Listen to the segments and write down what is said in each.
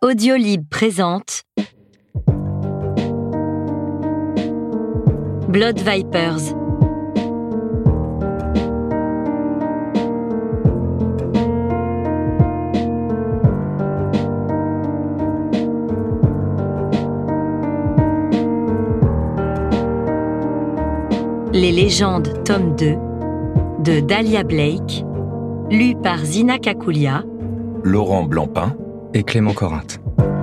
Audiolib présente Blood Vipers. Les légendes, tome 2, de Dahlia Blake, lu par Zina Kakoulia, Laurent Blancpain et Clément Corinthe.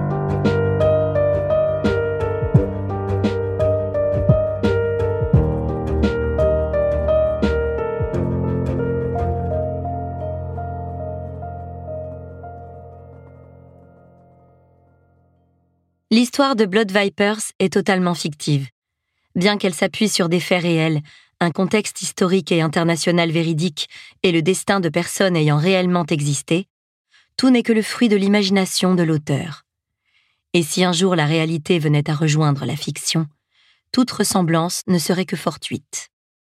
L'histoire de Blood Vipers est totalement fictive. Bien qu'elle s'appuie sur des faits réels, un contexte historique et international véridique et le destin de personnes ayant réellement existé, tout n'est que le fruit de l'imagination de l'auteur. Et si un jour la réalité venait à rejoindre la fiction, toute ressemblance ne serait que fortuite.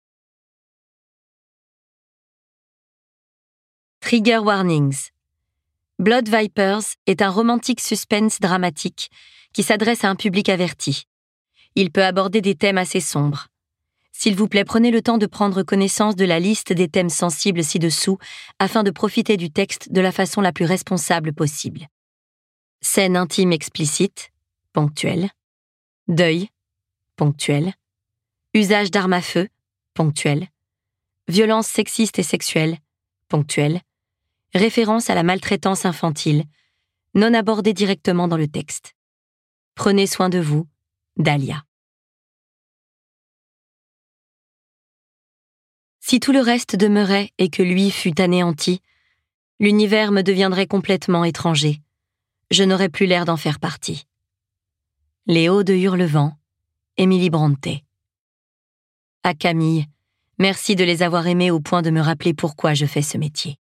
Trigger warnings. Blood Vipers est un romantique suspense dramatique qui s'adresse à un public averti. Il peut aborder des thèmes assez sombres. S'il vous plaît, prenez le temps de prendre connaissance de la liste des thèmes sensibles ci-dessous afin de profiter du texte de la façon la plus responsable possible. Scène intime explicite, ponctuelle. Deuil, ponctuel. Usage d'armes à feu, ponctuel. Violence sexiste et sexuelle, ponctuelle. Référence à la maltraitance infantile, non abordée directement dans le texte. Prenez soin de vous, Dahlia. Si tout le reste demeurait et que lui fût anéanti, l'univers me deviendrait complètement étranger. Je n'aurais plus l'air d'en faire partie. Léo de Hurlevent, Émilie Brontë. À Camille, merci de les avoir aimés au point de me rappeler pourquoi je fais ce métier.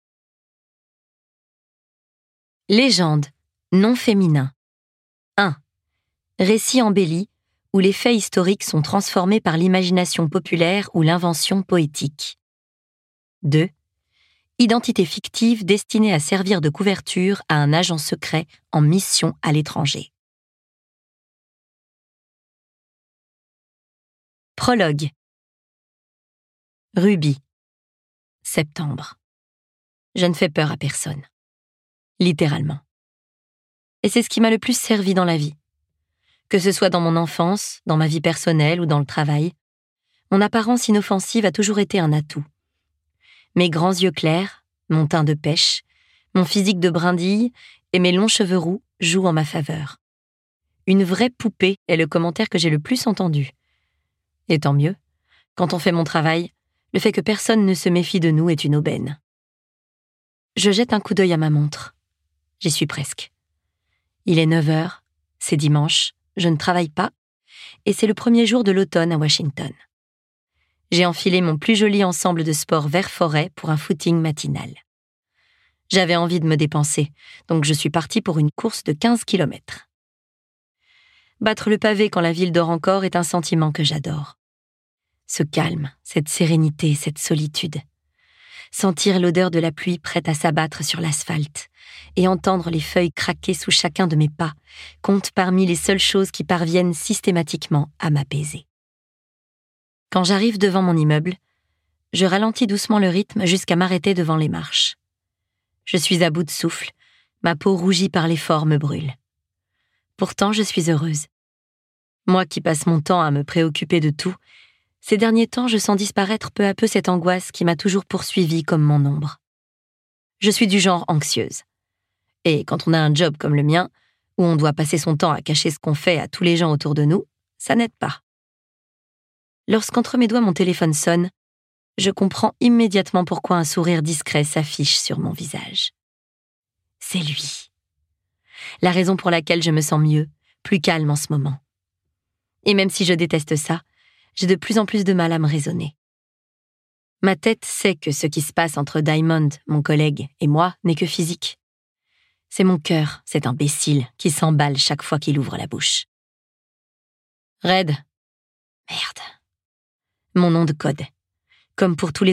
Légende, nom féminin. 1. Récit embelli, où les faits historiques sont transformés par l'imagination populaire ou l'invention poétique. 2. Identité fictive destinée à servir de couverture à un agent secret en mission à l'étranger. Prologue. Ruby. Septembre. Je ne fais peur à personne. Littéralement. Et c'est ce qui m'a le plus servi dans la vie. Que ce soit dans mon enfance, dans ma vie personnelle ou dans le travail, mon apparence inoffensive a toujours été un atout. Mes grands yeux clairs, mon teint de pêche, mon physique de brindille et mes longs cheveux roux jouent en ma faveur. Une vraie poupée est le commentaire que j'ai le plus entendu. Et tant mieux, quand on fait mon travail, le fait que personne ne se méfie de nous est une aubaine. Je jette un coup d'œil à ma montre. J'y suis presque. Il est 9h, c'est dimanche, je ne travaille pas, et c'est le premier jour de l'automne à Washington. J'ai enfilé mon plus joli ensemble de sport vert forêt pour un footing matinal. J'avais envie de me dépenser, donc je suis partie pour une course de 15 km. Battre le pavé quand la ville dort encore est un sentiment que j'adore. Ce calme, cette sérénité, cette solitude. Sentir l'odeur de la pluie prête à s'abattre sur l'asphalte et entendre les feuilles craquer sous chacun de mes pas compte parmi les seules choses qui parviennent systématiquement à m'apaiser. Quand j'arrive devant mon immeuble, je ralentis doucement le rythme jusqu'à m'arrêter devant les marches. Je suis à bout de souffle, ma peau rougie par l'effort me brûle. Pourtant, je suis heureuse. Moi qui passe mon temps à me préoccuper de tout, ces derniers temps, je sens disparaître peu à peu cette angoisse qui m'a toujours poursuivie comme mon ombre. Je suis du genre anxieuse. Et quand on a un job comme le mien, où on doit passer son temps à cacher ce qu'on fait à tous les gens autour de nous, ça n'aide pas. Lorsqu'entre mes doigts mon téléphone sonne, je comprends immédiatement pourquoi un sourire discret s'affiche sur mon visage. C'est lui. La raison pour laquelle je me sens mieux, plus calme en ce moment. Et même si je déteste ça, j'ai de plus en plus de mal à me raisonner. Ma tête sait que ce qui se passe entre Diamond, mon collègue, et moi n'est que physique. C'est mon cœur, cet imbécile, qui s'emballe chaque fois qu'il ouvre la bouche. Red. Merde. Mon nom de code. Comme pour tous les